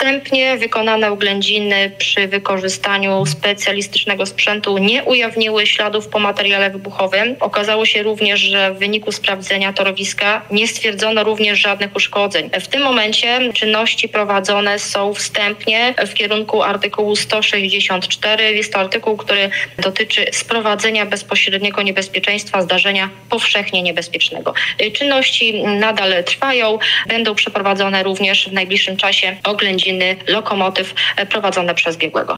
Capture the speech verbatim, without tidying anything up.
Wstępnie wykonane oględziny przy wykorzystaniu specjalistycznego sprzętu nie ujawniły śladów po materiale wybuchowym. Okazało się również, że w wyniku sprawdzenia torowiska nie stwierdzono również żadnych uszkodzeń. W tym momencie czynności prowadzone są wstępnie w kierunku artykułu sto sześćdziesiąt cztery. Jest to artykuł, który dotyczy sprowadzenia bezpośredniego niebezpieczeństwa zdarzenia powszechnie niebezpiecznego. Czynności nadal trwają. Będą przeprowadzone również w najbliższym czasie oględziny lokomotyw prowadzone przez biegłego.